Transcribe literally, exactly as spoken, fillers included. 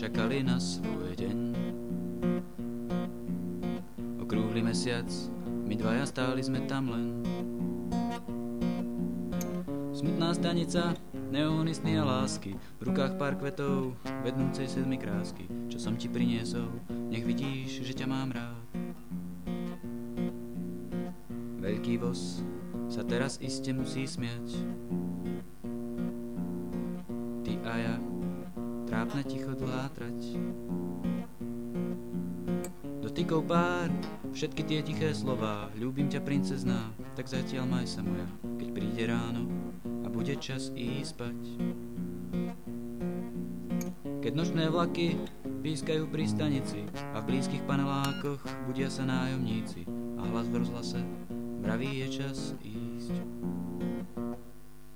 čakali na svoj deň. Okrúhly mesiac, my dvaja stáli sme tam len. Smutná stanica, neóny, sny a lásky, v rukách pár kvetov, vednúcej sedmi krásky. Čo som ti priniesol, nech vidíš, že ťa mám rád. Veľký voz sa teraz iste musí smiať. Ty a ja, trápne ticho dlhá trať. Dotykov pár, všetky tie tiché slová. Ľúbim ťa, princezná, tak zatiaľ maj sa moja. Keď príde ráno a bude čas ísť spať. Keď nočné vlaky pískajú pri stanici a v blízkych panelákoch budia sa nájomníci a hlas v rozhlase vraví, je čas ísť.